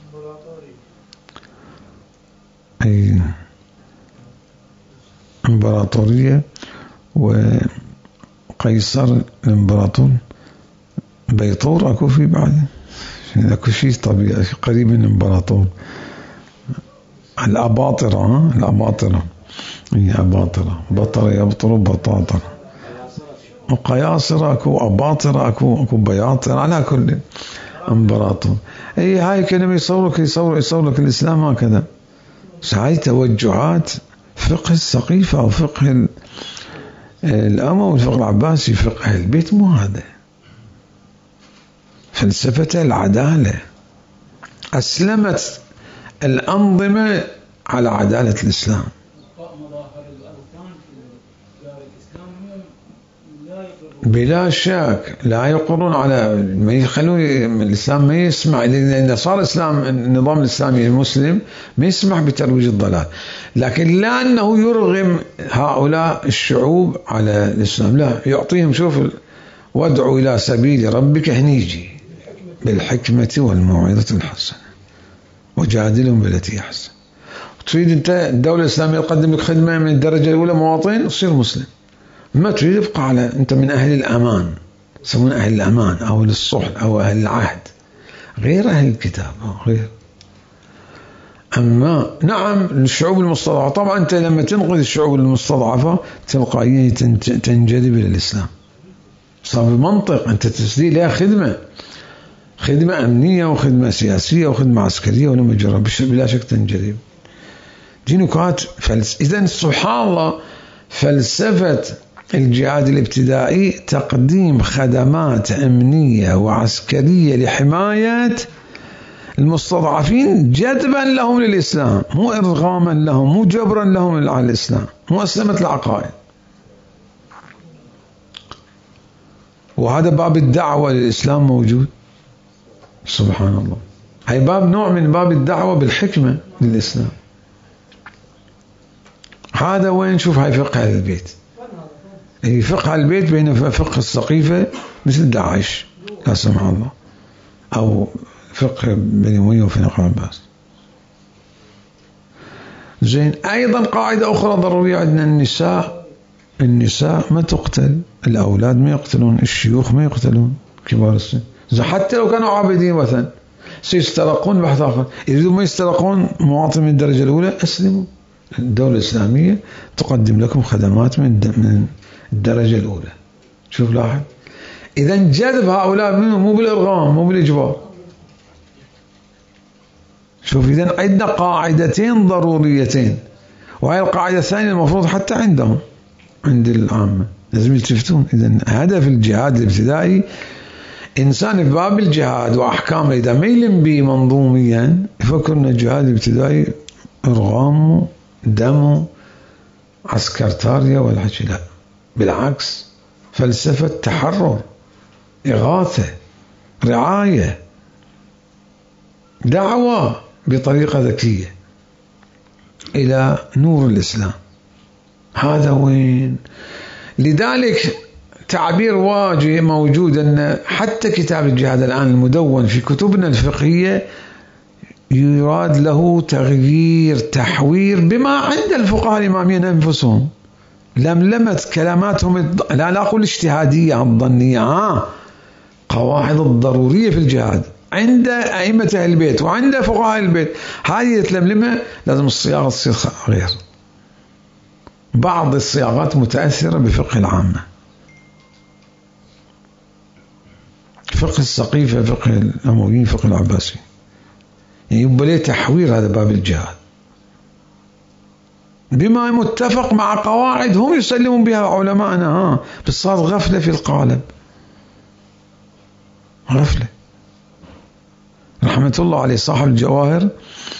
أي إمبراطورية. وقيصر الإمبراطور بيطور أكو في بعد أكو شيء طبيعي قريب من الإمبراطور. الأباطرة الأباطرة هي أباطرة بطر يبطر بطاطر وقياصر أكو أباطرة أكو أكو بياطر على كل إمبراطور. أي هاي كلمة يصورك يصور يصورك الإسلام هكذا. هاي توجهات فقه السقيفة أو فقه الأموي والفقه العباسي. فقه البيت مو هذا. فلسفة العدالة أسلمت الأنظمة على عدالة الإسلام. بلا شك لا يقرون على ما يخلون الإسلام ما يسمع، لأن صار الإسلام النظام الإسلامي المسلم ما يسمح بترويج الضلال، لكن لا أنه يرغم هؤلاء الشعوب على الإسلام، لا يعطيهم شوف وادعوا إلى سبيل ربك هنيجي بالحكمة والموعظة الحسنة وجادلهم بالتي أحسن. تريد أنت الدولة الإسلامية تقدم لك خدمة من الدرجة الأولى مواطن تصير مسلم، ما تريد يبقى على أنت من أهل الأمان، يسمون أهل الأمان أو الصلح أو أهل العهد، غير أهل الكتاب غير. أما نعم الشعوب المستضعفة طبعا أنت لما تنقذ الشعوب المستضعفة تلقائيا تنجذب إلى الإسلام. صار بمنطق أنت تسدي لها خدمة خدمة أمنية وخدمة سياسية وخدمة عسكرية ولما جرب بلا شك تنجذب. دي نكات فلس. إذن سبحان الله فلسفة الجهاد الابتدائي تقديم خدمات أمنية وعسكرية لحماية المستضعفين جذبا لهم للإسلام، مو إرغاما لهم، مو جبرا لهم على الإسلام، مو أسلمة العقائد. وهذا باب الدعوة للإسلام موجود. سبحان الله. هي باب نوع من باب الدعوة بالحكمة للإسلام. هذا وين شوف هاي فقه البيت. هي فقه البيت بين فقه السقيفة مثل داعش لا سمح الله، أو فقه بني أمية وفنق عباس. زين. أيضا قاعدة أخرى ضرورية عندنا النساء. النساء ما تقتل، الأولاد ما يقتلون، الشيوخ ما يقتلون، كبار السن حتى لو كانوا عابدين وثن سيسترقون بحث آخر. يريدون ما يسترقون مواطن من الدرجة الأولى أسلموا. الدولة الإسلامية تقدم لكم خدمات من الدرجة الأولى. شوف لاحظ. إذا جذب هؤلاء منهم مو بالإرغام مو بالإجبار. شوف إذا عندنا قاعدتين ضروريتين، وهي القاعدة الثانية المفروض حتى عندهم عند العامة لازم يلتفتون. إذا هدف الجهاد الابتدائي إنسان في باب الجهاد وأحكامه إذا ما يلم به منظوميا يفكر أن الجهاد الابتدائي إرغام دم عسكرتاريا ولا حكي، لا بالعكس فلسفة تحرر، إغاثة، رعاية، دعوة بطريقة ذكية. إلى نور الإسلام. هذا وين؟ لذلك تعبير واجه موجود أن حتى كتاب الجهاد الآن المدون في كتبنا الفقهية يراد له تغيير تحوير بما عند الفقهاء الإماميين أنفسهم، لملمة كلماتهم الض... لا لا أقول اجتهادية الظنية، ها قواعد الضرورية في الجهاد عند أئمة أهل البيت وعند فقهاء البيت، هذه تلملمة لازم الصياغة تصير غير. بعض الصياغات متأثرة بفقه العامة، فقه السقيفة، فقه الأمويين، فقه العباسي، يعني يبقى ليه تحوير هذا باب الجهاد بما متفق مع قواعد هم يسلمون بها علماءنا، ها بس صار غفلة في القالب، غفلة. رحمة الله عليه صاحب الجواهر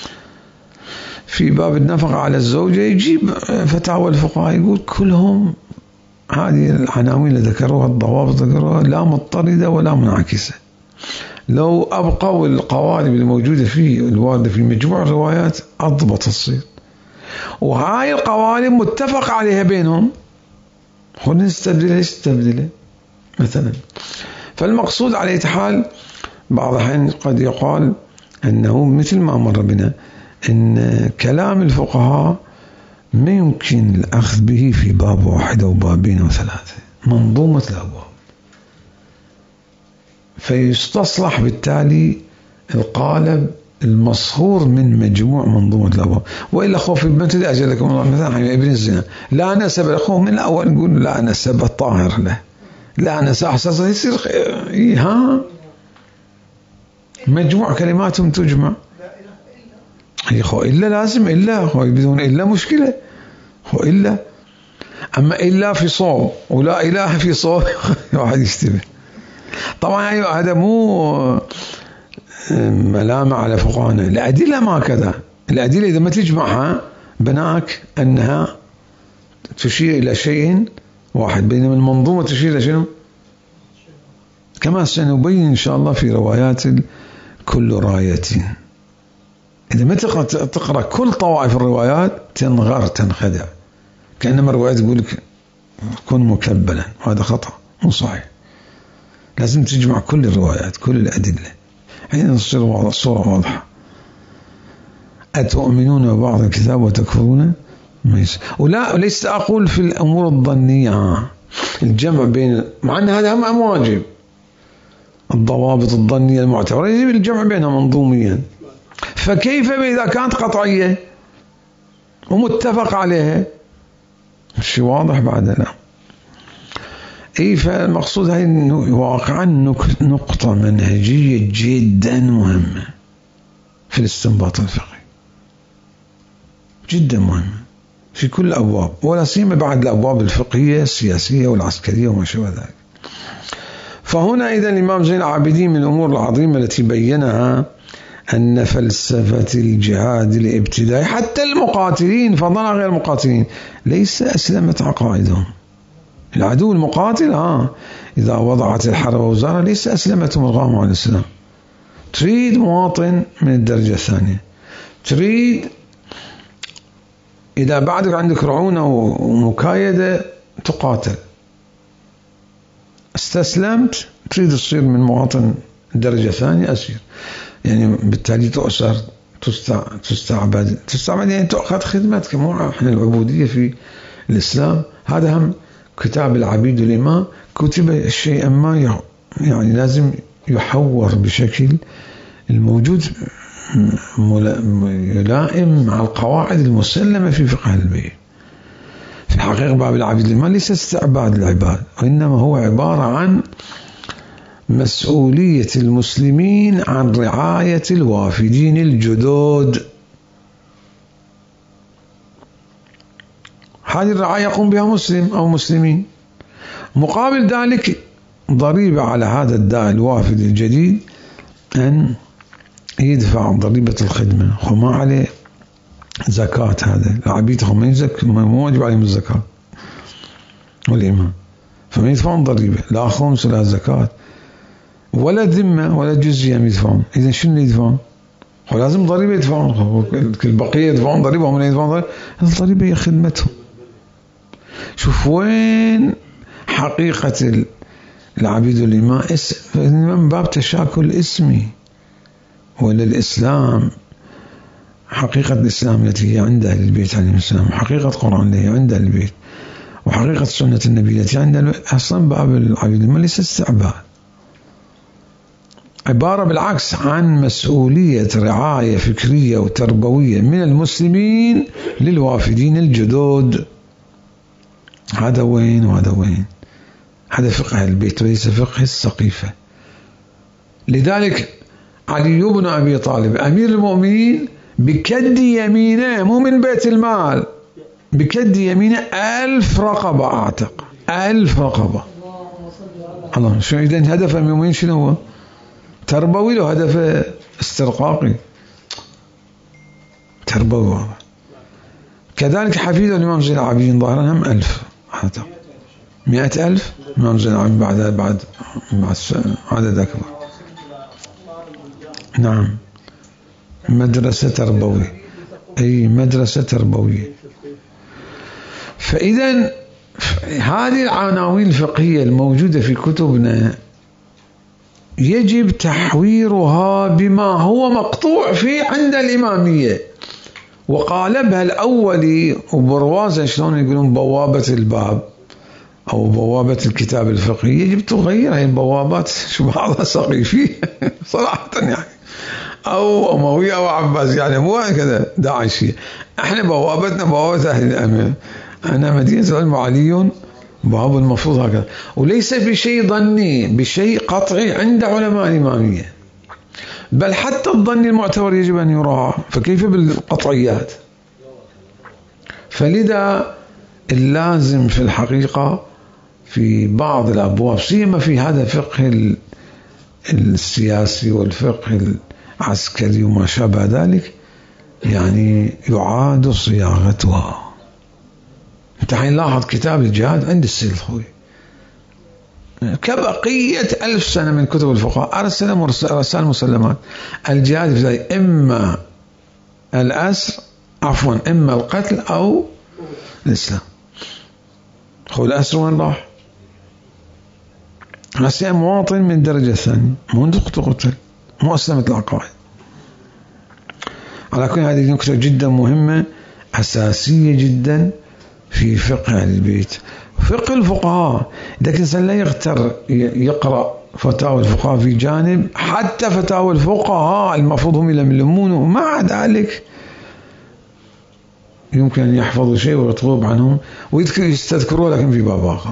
في باب النفقة على الزوجة يجيب فتاوى الفقهاء يقول كلهم هذه العناوين اللي ذكروها الضوابط ذكروها لا مضطردة ولا منعكسة. لو أبقوا القوالب الموجودة في الواردة في مجموع الروايات أضبط تصير، وهاي القوالب متفق عليها بينهم، خلنا نستبدلها نستبدلها مثلا. فالمقصود على أي حال بعض الأحيان قد يقال أنه مثل ما مر بنا أن كلام الفقهاء ما يمكن الأخذ به في باب واحد أو بابين أو ثلاثة، منظومة الأبواب، فيستصلح بالتالي القالب المصهور من مجموع منظومة الأبواب. وإلا خوف مثل أجلكم الله مثلا ابن الزنا لا نسب الأخوه من الأول نقول لا نسب الطاهر له، لا نسب أحساسه يصير ها مجموع كلماتهم تجمع. يا أخو إلا لازم إلا أخو بدون إلا مشكلة أخو إلا، أما إلا في صوم ولا إله في صوم واحد يشتبه. طبعا أيوة هذا مو ملامة على فقهاءنا، الأدلة ما كذا، الأدلة إذا ما تجمعها بناك أنها تشير إلى شيء واحد، بينما المنظومة تشير إلى شيء كما سنبين إن شاء الله في روايات كل راية. إذا ما تقرأ كل طوائف الروايات تنغر تنخدع، كأنما الروايات تقول لك كن مكبلا، وهذا خطأ مو صحيح. لازم تجمع كل الروايات كل الأدلة حين تصير الصورة واضحة. أتؤمنون ببعض الكتاب وتكفرون ولا ليس أقول في الأمور الظنية الجمع بين، مع أن هذا هم واجب، الضوابط الظنية المعتبرة يجب الجمع بينها منظوميا. فكيف إذا كانت قطعية ومتفق عليها؟ شيء واضح بعد لا. إيه فالمقصود هاي واقعا نقطة منهجية جدا مهمة في الاستنباط الفقهي، جدا مهمة في كل الأبواب، ولا سيما بعد الأبواب الفقهية السياسية والعسكرية وما شابه ذلك. فهنا إذا الإمام زين العابدين من الأمور العظيمة التي بينها أن فلسفة الجهاد الابتدائي حتى المقاتلين فضلا غير المقاتلين ليس أسلمت عقائدهم. العدو المقاتل ها إذا وضعت الحرب وزارة ليس أسلمتهم الغام عن الإسلام. تريد مواطن من الدرجة الثانية، تريد إذا بعدك عندك رعونة ومكايدة تقاتل، استسلمت تريد تصير من مواطن الدرجة الثانية أسير، يعني بالتالي تؤسر تستعبد تستعبد يعني تأخذ خدمتك. مو احنا العبودية في الإسلام هذا هم كتاب العبيد والإمام كتب شيئا ما يعني لازم يحور بشكل الموجود يلائم مع القواعد المسلمة في فقه البيت. في الحقيقة باب العبيد والإمام ليس استعباد العباد، وإنما هو عبارة عن مسؤولية المسلمين عن رعاية الوافدين الجدد. هذه الرعاية يقوم بها مسلم أو مسلمين، مقابل ذلك ضريبة على هذا الداعي الوافد الجديد أن يدفع ضريبة الخدمة، وما عليه زكاة. هذا العبيد ما يزك مو واجب عليهم الزكاة والإمام، فما يدفعون ضريبة لا خمس ولا زكاة ولا ذمة ولا جزية يدفعون. إذا شنو يدفعون؟ ولازم ضريبة يدفعون، كل بقية يدفعون ضريبة وهم يدفعون ضريبة. الضريبة هي خدمتهم. شوف وين حقيقة العبيد والإماء من باب تشاكل اسمي. ولا الإسلام حقيقة الإسلام التي هي عند أهل البيت عليهم السلام، حقيقة القرآن التي هي عند أهل البيت، وحقيقة سنة النبي التي عند أصلا باب العبيد والإماء ليس استعباد، عبارة بالعكس عن مسؤولية رعاية فكرية وتربوية من المسلمين للوافدين الجدد. هذا وين وهذا وين، هذا فقه البيت وليس فقه السقيفة. لذلك علي بن أبي طالب أمير المؤمنين بكد يمينه، مو من بيت المال، بكد يمينه ألف رقبة أعتق، ألف رقبة. الله شو إذن هدف أمير المؤمنين شنو هو؟ تربوي له هدف استرقاقي تربوي واضح. كذلك حفيده الإمام زين العابدين ظاهرا هم ألف أعتق، مئة ألف. الإمام زين العابدين بعد بعد بعد عدد أكبر. نعم مدرسة تربوية، أي مدرسة تربوية. فإذا هذه العناوين الفقهية الموجودة في كتبنا يجب تحويرها بما هو مقطوع فيه عند الإمامية، وقالبها الأولي وبروازة شلون يقولون بوابة الباب أو بوابة الكتاب الفقهي، يجب تغير هاي البوابات. شو بعضها سقيفية صراحة يعني، أو أموية أو عباس، يعني مو كذا داعشية. احنا بوابتنا بوابة أهل الأمن. أنا مدينة العلم علي باب المفروض هكذا، وليس بشيء ظني، بشيء قطعي عند علماء الإمامية. بل حتى الظن المعتبر يجب أن يراعى، فكيف بالقطعيات؟ فلذا اللازم في الحقيقة في بعض الأبواب، سيما في هذا الفقه السياسي والفقه العسكري وما شابه ذلك، يعني يعاد صياغتها. انت حينلاحظ كتاب الجهاد عند السيد الخوي كبقية ألف سنة من كتب الفقهاء أرسل رسائل مسلمات. الجهاد في إما الأسر عفوا إما القتل أو الإسلام. خو الأسر وين راح؟ هسه مواطن من الدرجة الثانية، منذ قتل مو أسلمت العقائد. على كل هذه نكتة جدا مهمة أساسية جدا في فقه البيت. فقه الفقهاء إذا الإنسان لا يغتر يقرأ فتاوى الفقهاء في جانب، حتى فتاوى الفقهاء المفروض هم يلملمونه، مع ذلك يمكن أن يحفظوا شيء ويطلب عنهم ويستذكروه لكن في باب آخر.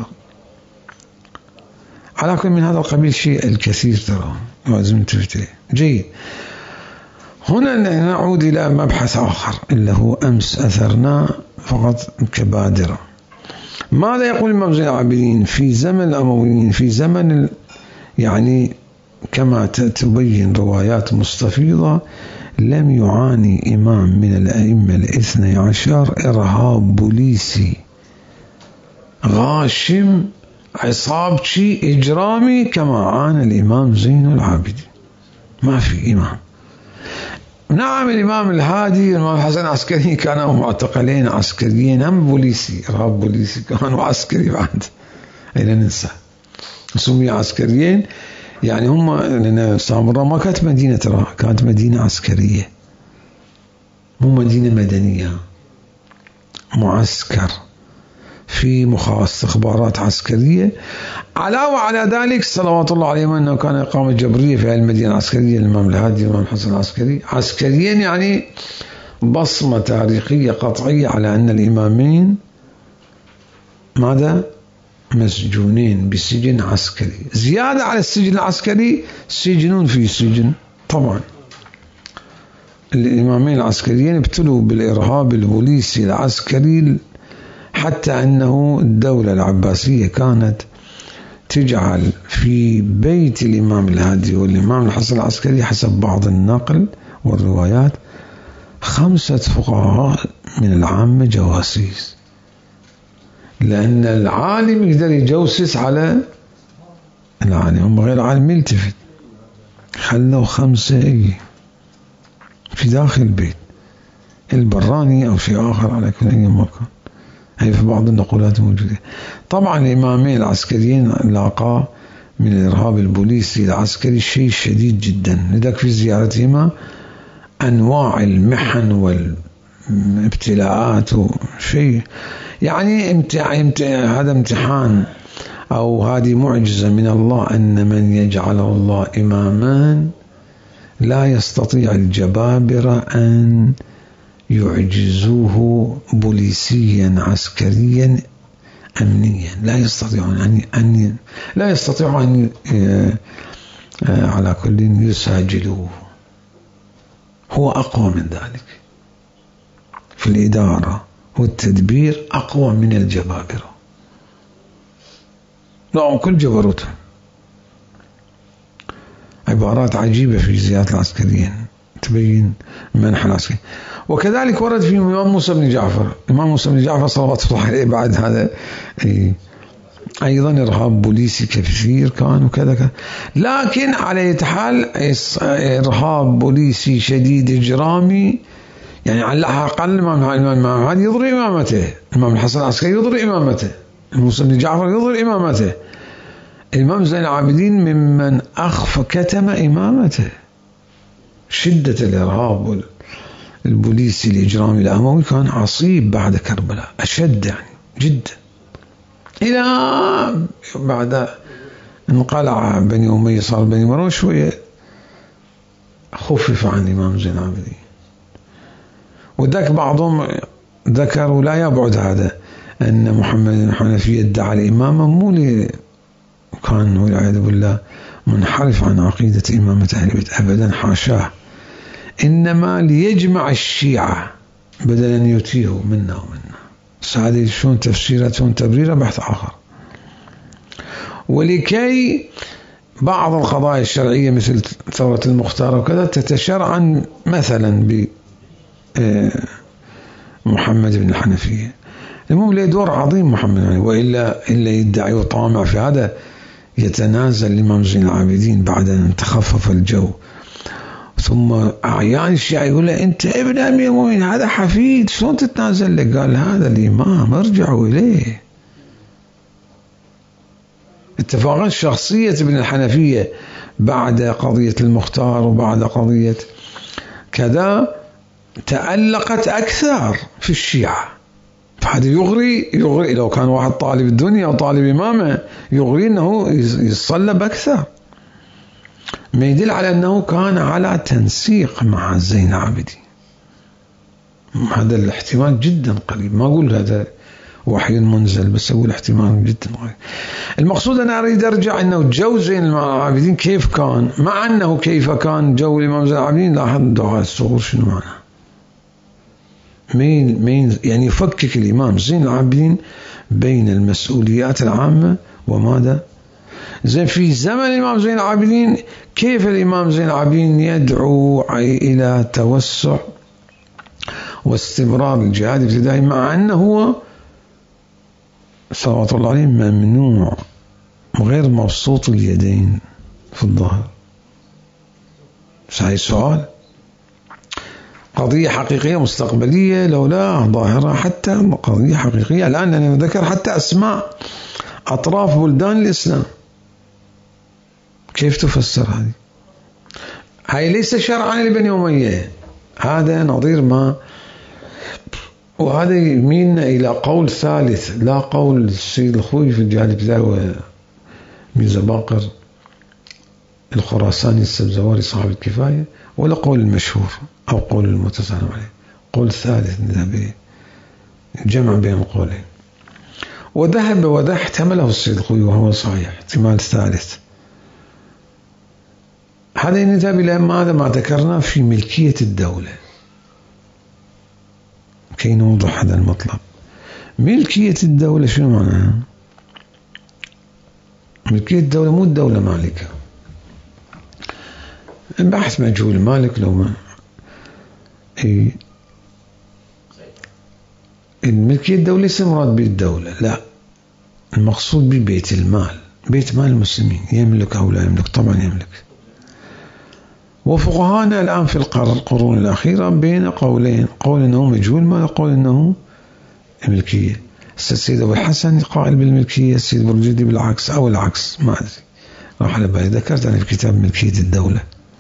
على كل من هذا القبيل شيء الكثير ترى لازم تفتح. جيد. هنا نعود إلى مبحث آخر اللي هو أمس أثرنا فقط كبادرة. ماذا يقول الإمام زين العابدين في زمن الأمويين، في زمن يعني كما تبين روايات مستفيضة، لم يعاني إمام من الأئمة الاثني عشر إرهاب بوليسي غاشم عصابتي إجرامي كما عانى الإمام زين العابدين. ما في إمام. نعم الإمام الهادي والإمام الحسن العسكري كانوا معتقلين عسكريين، هم بوليسي، إرهاب بوليسي، كانوا عسكري بعد، أي لا ننسى سمي عسكريين. يعني هم لأن سامراء ما كانت مدينة ترى، كانت مدينة عسكرية مو مدينة مدنية، معسكر في مخابرات استخبارات عسكرية. علاوة على ذلك صلوات الله عليهم أنه كان إقامة جبرية في هذه المدينة العسكرية، الإمام الهادي والإمام الحسن العسكري عسكريا، يعني بصمة تاريخية قطعية على أن الإمامين ماذا؟ مسجونين بسجن عسكري. زيادة على السجن العسكري سجنون في سجن. طبعا الإمامين العسكريين ابتلوا بالإرهاب البوليسي العسكري، حتى أنه الدولة العباسية كانت تجعل في بيت الإمام الهادي والإمام الحسن العسكري حسب بعض النقل والروايات خمسة فقهاء من العامة جواسيس، لأن العالم يقدر يجوسس على العالم، هم غير عالم يلتفت. خلوا خمسة اي في داخل البيت البراني أو شيء آخر على كل أي مكان. هي في بعض النقولات موجودة. طبعا الإمامين العسكريين لاقى من الإرهاب البوليسي العسكري شيء شديد جدا، لذلك في زيارتهما أنواع المحن والابتلاءات وشيء يعني امتع امتع هذا امتحان أو هذه معجزة من الله، أن من يجعله الله إماما لا يستطيع الجبابرة أن يعجزوه بوليسيا عسكريا أمنيا، لا يستطيعون أن أن لا يستطيعون أن على كل يساجلوه. هو أقوى من ذلك في الإدارة والتدبير، أقوى من الجبابرة، لا كل جبروته. عبارات عجيبة في زيارة العسكريين تبين منح العسكري. وكذلك ورد في الإمام موسى بن جعفر، الإمام موسى بن جعفر صلوات الله عليه بعد هذا أيضا إرهاب بوليسي كثير كان وكذا كذا، لكن على حال إرهاب بوليسي شديد إجرامي، يعني على الأقل الإمام هذا يضري إمامته، الإمام الحسن العسكري يضري إمامته، موسى بن جعفر يضري إمامته، الإمام زين العابدين ممن أخفى كتم إمامته. شدة الإرهاب البوليسي الإجرامي الأموي كان عصيب بعد كربلاء، أشد يعني جدا، إلى بعد انقلع بني أمية صار بني مروان شوية خفف عن الإمام زين العابدين. وذاك بعضهم ذكروا لا يبعد هذا أن محمد بن الحنفية ادعى الإمامة مو لي كان والعياذ بالله منحرف عن عقيدة إمامة أهل البيت أبدا، حاشاه، إنما ليجمع الشيعة بدلا أن يتيهوا منا ومنا. هذه شلون تفسيرها شلون تبريرها بحث آخر. ولكي بعض القضايا الشرعية مثل ثورة المختار وكذا تتشرعن مثلا ب محمد بن الحنفية، المهم له دور عظيم محمد، وإلا إلا يدعي وطامع في هذا يتنازل الإمام زين العابدين بعد أن تخفف الجو. ثم أعيان الشيعة يقول له أنت ابن أمير المؤمنين هذا حفيد شلون تتنازل له؟ قال هذا الإمام ارجعوا إليه. اتفاقا شخصية ابن الحنفية بعد قضية المختار وبعد قضية كذا تألقت أكثر في الشيعة، فهذا يغري يغري لو كان واحد طالب الدنيا أو طالب إمامة يغري أنه يصلب أكثر، ما يدل على أنه كان على تنسيق مع زين العابدين. هذا الاحتمال جدا قريب، ما أقول هذا وحي منزل، بس أقول احتمال جدا قريب. المقصود أنا أريد أرجع أنه جو زين العابدين كيف كان، مع أنه كيف كان جو الإمام زين العابدين لاحظ دعاء الصغور شنو معناه. مين مين يعني يفكك الإمام زين العابدين بين المسؤوليات العامة وماذا زين في زمن الإمام زين العابدين، كيف الإمام زين العابدين يدعو إلى توسع واستمرار الجهاد الابتدائي، مع أنه هو صلوات الله عليه ممنوع وغير مبسوط اليدين في الظهر. هاي سؤال، قضية حقيقية مستقبلية لولا ظاهرة، حتى قضية حقيقية الآن أنا ذكر حتى أسماء أطراف بلدان الإسلام، كيف تفسر هذه؟ هاي ليس شرعا لبني أمية، هذا نظير ما، وهذا يميلنا إلى قول ثالث لا قول السيد الخوي في الجهاد الابتدائي وميرزا باقر الخراساني السبزواري صاحب الكفاية، ولا قول المشهور أو قول المتسلم عليه، قول ثالث نذهب جمع بين القولين. وذهب وذا احتمله السيد الخوي وهو صحيح احتمال ثالث. هذا ينتهي إلى ماذا ما ذكرنا في ملكية الدولة، كي نوضح هذا المطلب. ملكية الدولة شنو معناها؟ ملكية الدولة مو الدولة مالكة، بحث مجهول مالك لو ما إيه. الملكية الدولة ليس مراد بالدولة، لا، المقصود ببيت المال، بيت مال المسلمين، يملك أو لا يملك، طبعا يملك. وفقهانا الآن في القرون الأخيرة بين قولين، قول أنه مجهول مال، قول أنه ملكية. السيد أبو الحسن قائل بالملكية، السيد برجدي بالعكس أو العكس، ما أدري، راح على بالي، ذكرت أنا في كتاب ملكية الدولة.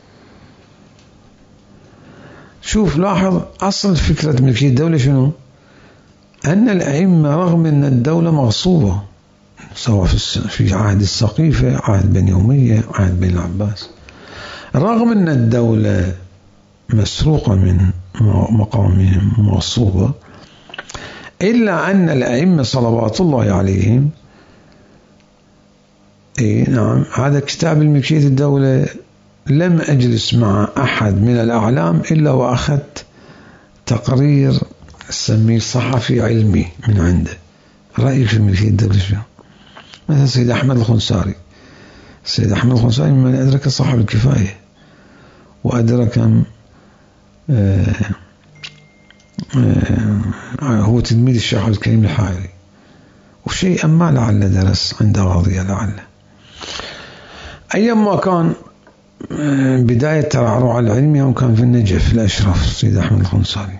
شوف لاحظ أصل فكرة ملكية الدولة شنو؟ أن الأئمة رغم أن الدولة مغصوبة سواء في عهد السقيفة، عهد بني أمية، عهد بني العباس، رغم أن الدولة مسروقة من مقامهم مغصوبة، إلا أن الأئمة صلوات الله عليهم، إيه نعم، هذا كتاب الملكية الدولة لم أجلس مع أحد من الأعلام إلا وأخذت تقرير سميه صحفي علمي من عنده، رأيك في ملكية الدولة شو؟ مثلا السيد أحمد الخنساري، السيد أحمد الخنساري ممن أدرك صاحب الكفاية، وأدرك آه آه هو تلميذ الشيخ عبد الكريم الحائري، وشيئا ما لعل درس عند قاضية لعل. أيما كان بداية ترعرع العلم يوم كان في النجف الأشرف السيد أحمد الخنساري.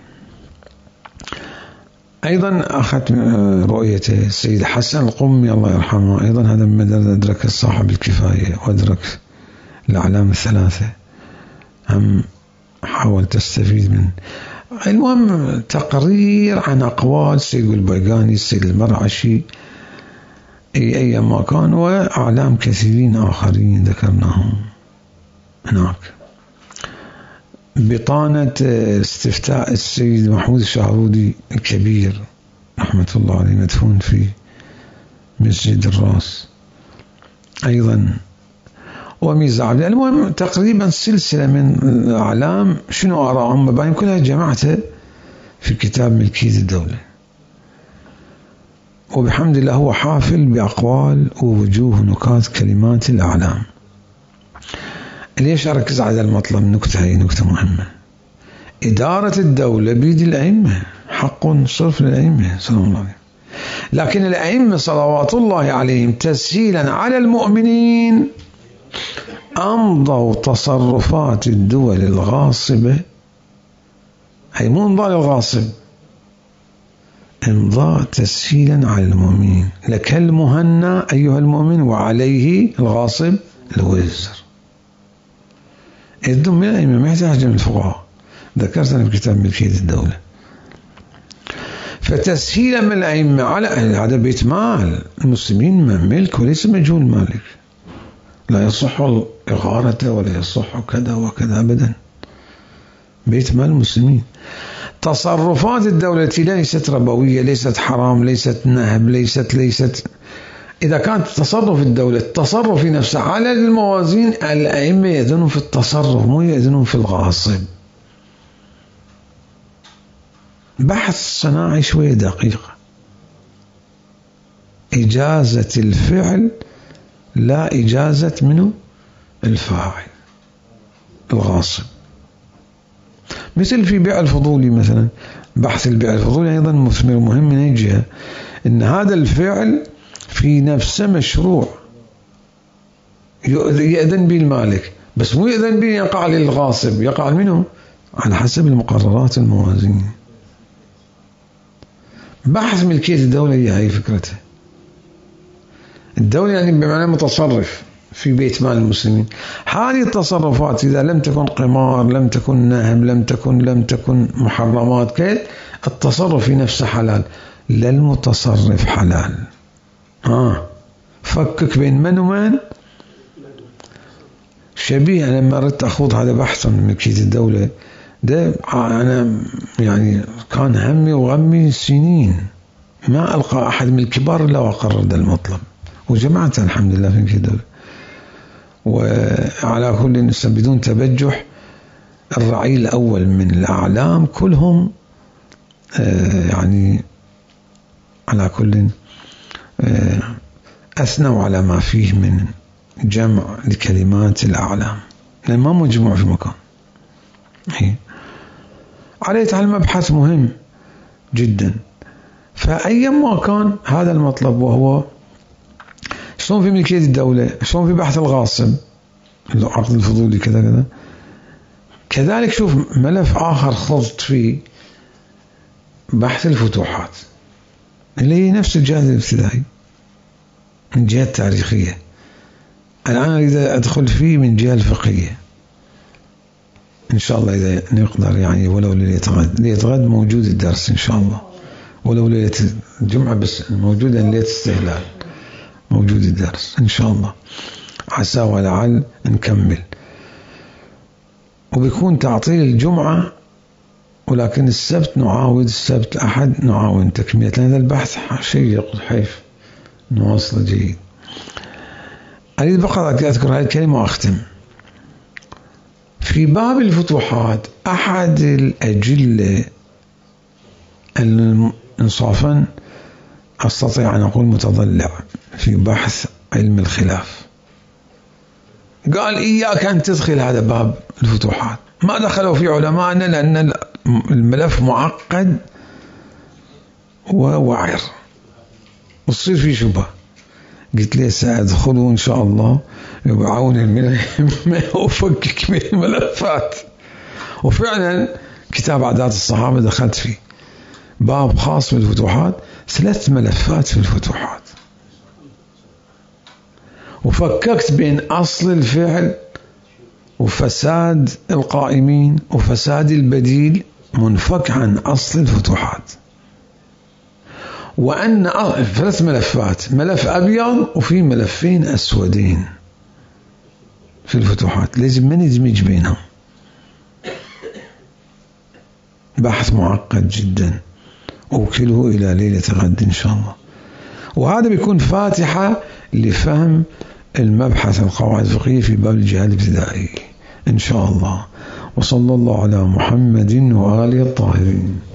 أيضا أخذت رؤيته السيد حسن القمي الله يرحمه، أيضا هذا من أدرك صاحب الكفاية وأدرك الأعلام الثلاثة، هم حاول تستفيد من. المهم تقرير عن أقوال السيد البيقاني، السيد المرعشي، أي أي ما كان، وأعلام كثيرين آخرين ذكرناهم هناك. بطانة استفتاء السيد محمود الشهرودي الكبير رحمة الله عليه مدفون في مسجد الراس أيضا، وميزة عبد. المهم تقريبا سلسلة من الأعلام شنو آراءهم مباين كلها جمعتها في كتاب ملكية الدولة، وبحمد الله هو حافل بأقوال ووجوه نكات كلمات الأعلام. ليش أركز على المطلب؟ نكتة هي نكتة مهمة. إدارة الدولة بيد الأئمة، حق صرف للأئمة صلى الله عليه، لكن الأئمة صلوات الله عليهم تسهيلا على المؤمنين أمضوا تصرفات الدول الغاصبة، أي مو إمضاء للغاصب، إمضاء تسهيلا على المؤمنين، لك المهنا أيها المؤمن وعليه الغاصب الوزر. الدم من الأئمة ما يحتاج من الفقهاء، ذكرت أنا في كتاب ملكية الدولة. فتسهيلا من الأئمة على هذا بيت مال المسلمين، من ملك وليس مجهول مالك، لا يصح إغارته ولا يصح كذا وكذا أبدا، بيت مال المسلمين. تصرفات الدولة ليست ربوية، ليست حرام، ليست نهب، ليست ليست إذا كانت تصرف الدولة التصرف في نفسه على الموازين، الأئمة يأذنون في التصرف مو يأذنون في الغاصب. بحث صناعي شوية دقيق، إجازة الفعل لا إجازة منه الفاعل الغاصب. مثل في بيع الفضولي مثلا، بحث البيع الفضولي أيضا مثمر مهم من الجهة إن هذا الفعل في نفسه مشروع يأذن به المالك، بس مو يأذن به يقع للغاصب، يقع منه على حسب المقررات الموازين. بحث ملكية الدولة هي هاي فكرته. الدولة يعني بمعنى متصرف في بيت مال المسلمين. هذه التصرفات إذا لم تكن قمار، لم تكن نهب، لم تكن لم تكن محرمات، كيف التصرف في نفسه حلال، لا المتصرف حلال. آه فكك بين من ومن شبيه. أنا لما أردت أخوض هذا بحث من ملكية الدولة ده، أنا يعني كان همي وغمي سنين ما ألقى أحد من الكبار إلا وقرر ده المطلب، وجمعت الحمد لله في ملكية الدولة. وعلى كل بدون تبجح، الرعيل الأول من الأعلام كلهم آه يعني على كل آه أثنوا على ما فيه من جمع لكلمات الأعلام، لأن ما مجموع في مكان. عليه تعالى مبحث مهم جدا. فأيما كان هذا المطلب، وهو شلون في ملكية الدولة، شلون في بحث الغاصب، العقد الفضولي كذا كذا، كذلك شوف ملف آخر خضت فيه بحث الفتوحات اللي هي نفس الجهاز الابتدائي من جهة تاريخية. الآن أريد أدخل فيه من جهة الفقهية إن شاء الله إذا نقدر، يعني ولو ليلة غد. ليلة غد موجود الدرس إن شاء الله، ولو ليلة الجمعة بس موجودة، ليلة استهلال موجود الدرس إن شاء الله، عسى ولعل نكمل. وبيكون تعطيل الجمعة، ولكن السبت نعاود، السبت أحد نعاود تكملة، لأن هذا البحث شيق حيف نواصل جيد. أريد فقط أذكر هذه الكلمة وأختم. في باب الفتوحات أحد الأجلة إنصافا أستطيع أن أقول متضلع في بحث علم الخلاف، قال إياك أن تدخل هذا باب الفتوحات. ما دخلوا في علماءنا لأن الملف معقد ووعر وتصير في شبهة. قلت لي سأدخله إن شاء الله بعون الملف وفكك من الملفات. وفعلا كتاب عادات الصحابة دخلت فيه باب خاص بالفتوحات، ثلاث ملفات في الفتوحات، وفككت بين أصل الفعل وفساد القائمين وفساد البديل منفك عن أصل الفتوحات. وأن ثلاث ملفات، ملف أبيض وفي ملفين أسودين في الفتوحات، لازم ما ندمج بينهم. بحث معقد جدا، أوكله إلى ليلة غد إن شاء الله. وهذا بيكون فاتحة لفهم المبحث القواعد الفقهية في باب الجهاد الابتدائي إن شاء الله. وصلى الله على محمد وآله الطاهرين.